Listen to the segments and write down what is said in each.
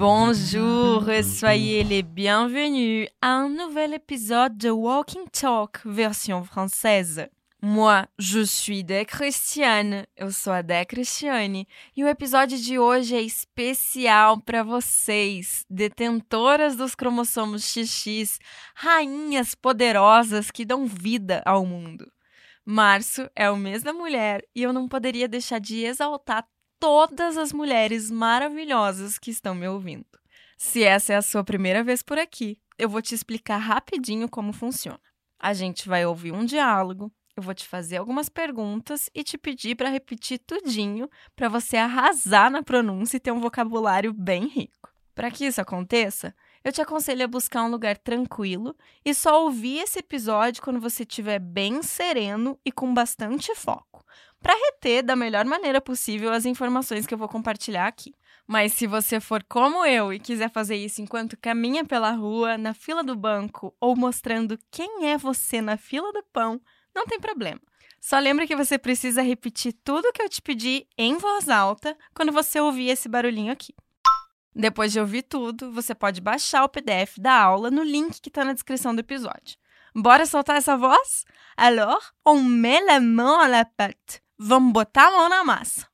Bonjour et soyez les bienvenus à un nouvel épisode de Walking Talk version française. Moi, je suis Dé Cristiane, eu sou a Dé Cristiane, e o episódio de hoje é especial para vocês, detentoras dos cromossomos XX, rainhas poderosas que dão vida ao mundo. Março é o mês da mulher e eu não poderia deixar de exaltar todas as mulheres maravilhosas que estão me ouvindo. Se essa é a sua primeira vez por aqui, eu vou te explicar rapidinho como funciona. A gente vai ouvir um diálogo, eu vou te fazer algumas perguntas e te pedir para repetir tudinho para você arrasar na pronúncia e ter um vocabulário bem rico. Para que isso aconteça, eu te aconselho a buscar um lugar tranquilo e só ouvir esse episódio quando você estiver bem sereno e com bastante foco, para reter da melhor maneira possível as informações que eu vou compartilhar aqui. Mas se você for como eu e quiser fazer isso enquanto caminha pela rua, na fila do banco ou mostrando quem é você na fila do pão, não tem problema. Só lembra que você precisa repetir tudo o que eu te pedi em voz alta quando você ouvir esse barulhinho aqui. Depois de ouvir tudo, você pode baixar o PDF da aula no link que está na descrição do episódio. Bora soltar essa voz? Alors, on met la main à la pâte. Vamos botar a mão na massa.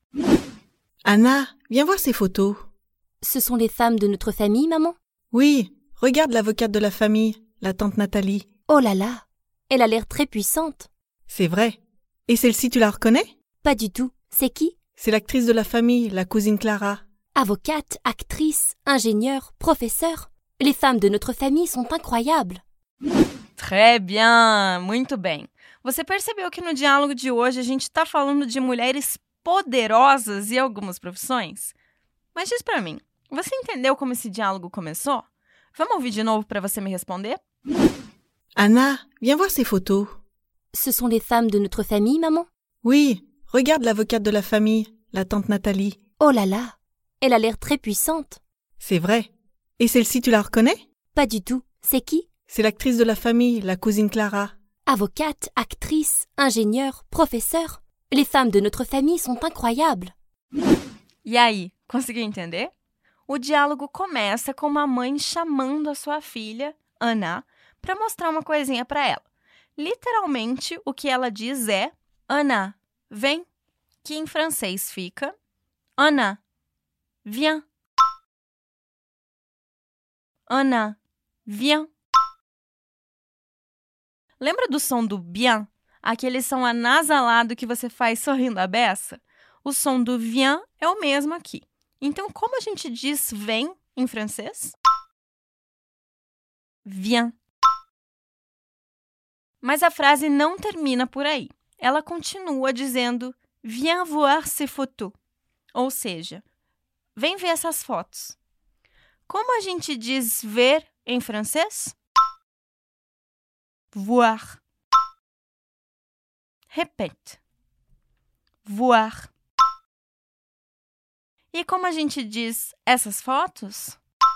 Anna, viens voir ces photos. Ce sont les femmes de notre famille, maman? Oui, regarde l'avocate de la famille, la tante Nathalie. Oh là là, elle a l'air très puissante. C'est vrai. Et celle-ci, tu la reconnais? Pas du tout. C'est qui? C'est l'actrice de la famille, la cousine Clara. Avocate, actrice, ingénieure, professeure. Les femmes de notre famille sont incroyables. Très bien, muito bem. Você percebeu que no diálogo de hoje a gente está falando de mulheres poderosas e algumas profissões? Mas diz pra mim, você entendeu como esse diálogo começou? Vamos ouvir de novo para você me responder? Anna, viens voir ces photos. Ce sont les femmes de notre famille, maman? Oui, regarde l'avocate de la famille, la tante Nathalie. Oh là là, elle a l'air très puissante. C'est vrai. Et celle-ci, tu la reconnais? Pas du tout. C'est qui? C'est l'actrice de la famille, la cousine Clara. Avocate, actrice, ingénieure, professeure. Les femmes de notre famille sont incroyables. E aí, conseguiu entender? O diálogo começa com uma mãe chamando a sua filha, Anna, para mostrar uma coisinha para ela. Literalmente, o que ela diz é Anna, vem, que em francês fica Anna, viens. Anna, viens. Lembra do som do bien? Aquele som anasalado que você faz sorrindo a beça? O som do viens é o mesmo aqui. Então, como a gente diz vem em francês? Viens. Mas a frase não termina por aí. Ela continua dizendo viens voir ces photos. Ou seja, vem ver essas fotos. Como a gente diz ver em francês? Voir. Repete. Voir. E como a gente diz essas fotos?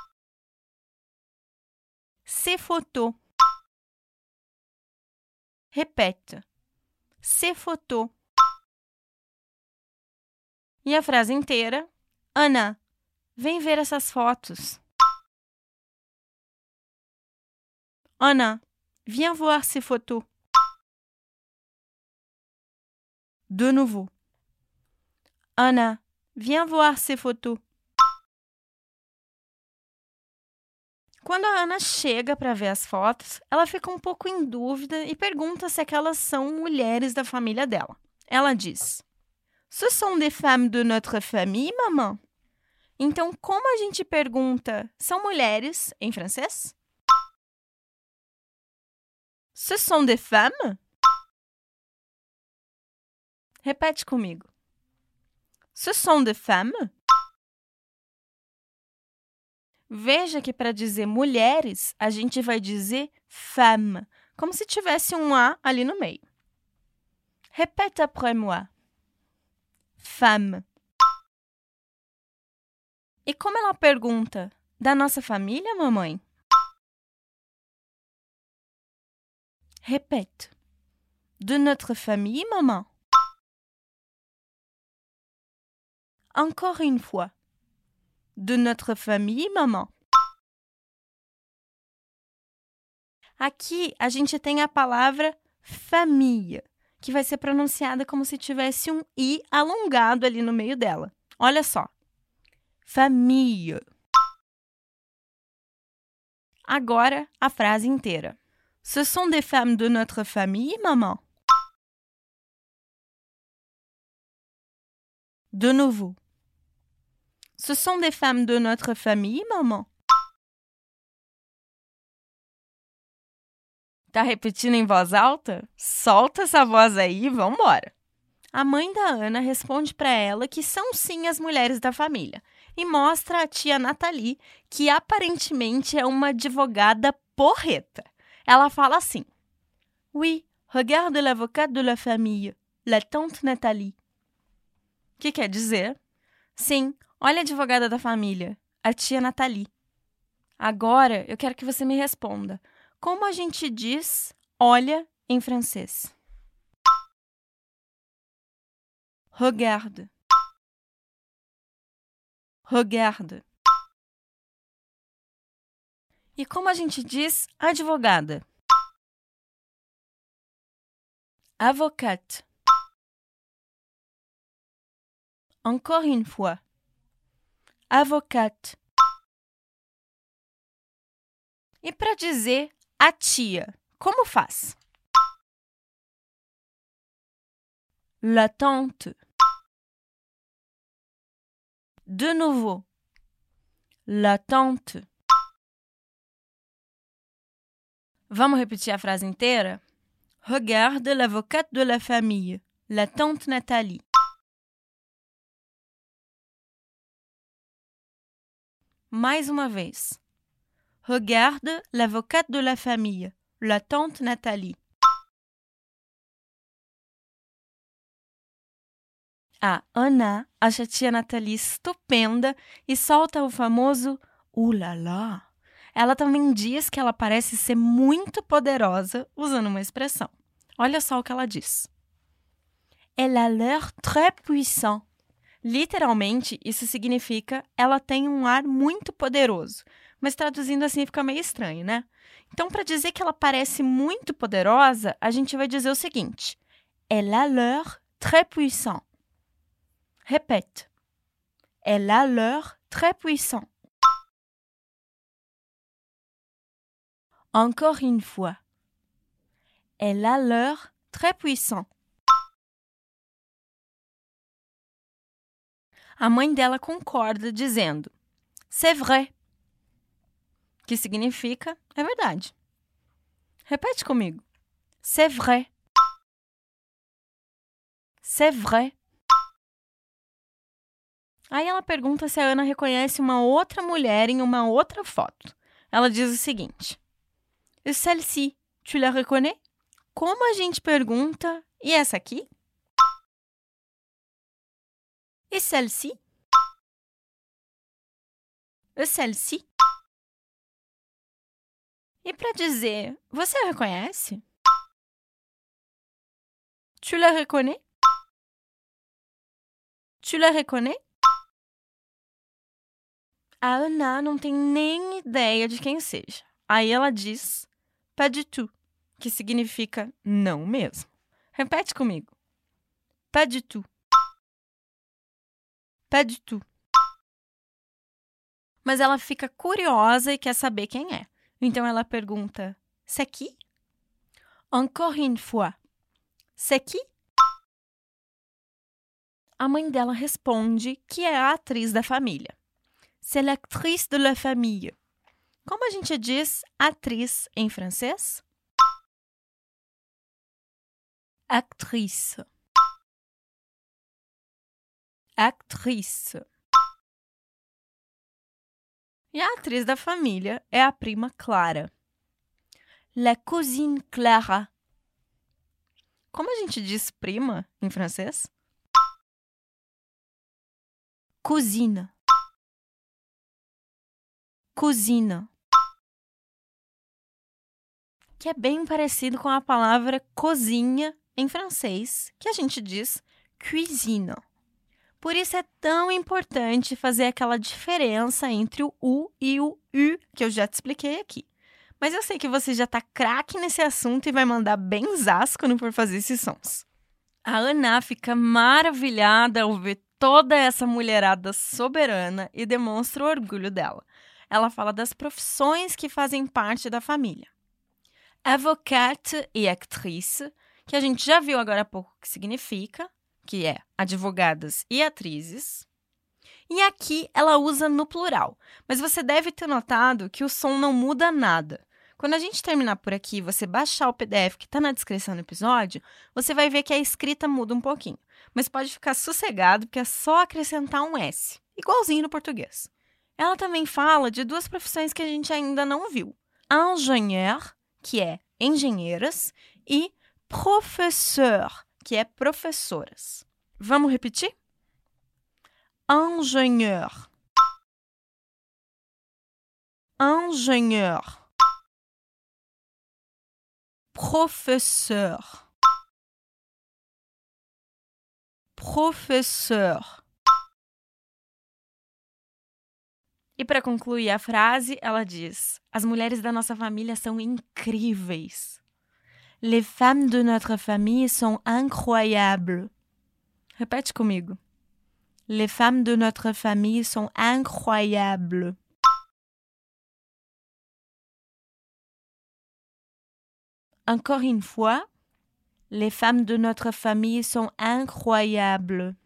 Ces photos. Repete. Ces photos. E a frase inteira? Anna, vem ver essas fotos. Anna, viens voir ces photos. De nouveau. Anna, viens voir ces photos. Quando a Ana chega para ver as fotos, ela fica um pouco em dúvida e pergunta se aquelas são mulheres da família dela. Ela diz: Ce sont des femmes de notre famille, maman? Então, como a gente pergunta são mulheres em francês? Ce sont des femmes? Repete comigo. Ce sont des femmes? Veja que para dizer mulheres, a gente vai dizer femme, como se tivesse um A ali no meio. Répète après moi. Femme. E como ela pergunta, da nossa família, mamãe? Répète. De notre famille, maman? Encore une fois. de notre famille, maman? Aqui, a gente tem a palavra famille, que vai ser pronunciada como se tivesse um i alongado ali no meio dela. Olha só. Famille. Agora, a frase inteira. Ce sont des femmes de notre famille, maman? De nouveau. Ce sont des femmes de notre famille, maman? Tá repetindo em voz alta? Solta essa voz aí e vambora. A mãe da Ana responde para ela que são sim as mulheres da família e mostra a tia Nathalie que aparentemente é uma advogada porreta. Ela fala assim: Oui, regarde l'avocate de la famille, la tante Nathalie. Que quer dizer? Sim, olha a advogada da família, a tia Nathalie. Agora eu quero que você me responda. Como a gente diz olha em francês? Regarde. Regarde. E como a gente diz advogada? Avocate. Encore une fois. Avocate. E para dizer a tia, como faz? La tante. De nouveau. La tante. Vamos repetir a frase inteira? Regarde l'avocate de la famille, la tante Nathalie. Mais uma vez. Regarde l'avocate de la famille, la tante Nathalie. A Ana acha a tia Nathalie estupenda e solta o famoso ulala. Ela também diz que ela parece ser muito poderosa usando uma expressão. Olha só o que ela diz. Elle a l'air très puissant. Literalmente, isso significa ela tem um ar muito poderoso. Mas traduzindo assim fica meio estranho, né? Então, para dizer que ela parece muito poderosa, a gente vai dizer o seguinte. Elle a l'air très puissant. Répète. Elle a l'air très puissant. Encore une fois. Elle a l'air très puissant. A mãe dela concorda, dizendo C'est vrai. Que significa é verdade. Repete comigo. C'est vrai. C'est vrai. Aí ela pergunta se a Ana reconhece uma outra mulher em uma outra foto. Ela diz o seguinte. E celle-ci, tu la reconnais? Como a gente pergunta, e essa aqui? E celle-ci? E celle-ci? E para dizer, você a reconhece? Tu la reconnais? Tu la reconnais? A Ana não tem nem ideia de quem seja. Aí ela diz pas du tout, que significa não mesmo. Repete comigo. Pas du tout. Pas du tout. Mas ela fica curiosa e quer saber quem é. Então ela pergunta, c'est qui? Encore une fois. C'est qui? A mãe dela responde que é a atriz da família. C'est l'actrice de la famille. Como a gente diz atriz em francês? Actrice. Actrice. E a atriz da família é a prima Clara. La cousine Clara. Como a gente diz prima em francês? Cousine. Cousine. Que é bem parecido com a palavra cozinha em francês, que a gente diz cuisine. Por isso é tão importante fazer aquela diferença entre o U e o U, que eu já te expliquei aqui. Mas eu sei que você já tá craque nesse assunto e vai mandar benzaço quando for fazer esses sons. A Ana fica maravilhada ao ver toda essa mulherada soberana e demonstra o orgulho dela. Ela fala das profissões que fazem parte da família. Avocate e actrice, que a gente já viu agora há pouco o que significa, que é advogadas e atrizes. E aqui ela usa no plural, mas você deve ter notado que o som não muda nada. Quando a gente terminar por aqui e você baixar o PDF que está na descrição do episódio, você vai ver que a escrita muda um pouquinho. Mas pode ficar sossegado, porque é só acrescentar um S, igualzinho no português. Ela também fala de duas profissões que a gente ainda não viu. Ingénieur, que é engenheiras, e professeur, que é professoras. Vamos repetir? Ingénieur. Ingénieur. Professeur. Professeur. E para concluir a frase, ela diz: as mulheres da nossa família são incríveis. Les femmes de notre famille sont incroyables. Repete comigo. Les femmes de notre famille sont incroyables. Encore une fois, les femmes de notre famille sont incroyables.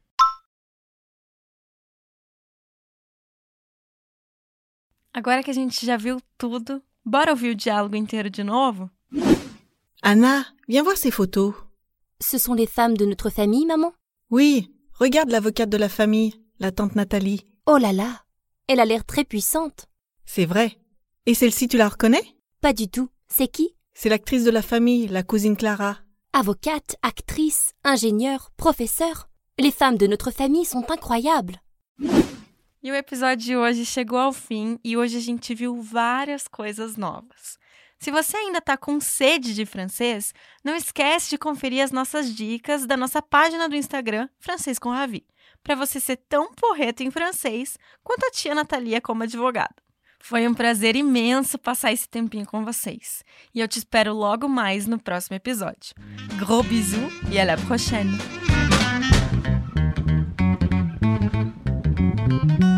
Agora que a gente já viu tudo, bora ouvir o diálogo inteiro de novo? Anna, viens voir ces photos. Ce sont les femmes de notre famille, maman? Oui, regarde l'avocate de la famille, la tante Nathalie. Oh là là, elle a l'air très puissante. C'est vrai. Et celle-ci, tu la reconnais? Pas du tout. C'est qui? C'est l'actrice de la famille, la cousine Clara. Avocate, actrice, ingénieure, professeur. Les femmes de notre famille sont incroyables. E o episódio de hoje chegou ao fim e hoje a gente viu várias coisas novas. Se você ainda está com sede de francês, não esquece de conferir as nossas dicas da nossa página do Instagram, Francês com Ravi, para você ser tão porreta em francês quanto a tia Natalia como advogada. Foi um prazer imenso passar esse tempinho com vocês. E eu te espero logo mais no próximo episódio. Gros bisous e à la prochaine!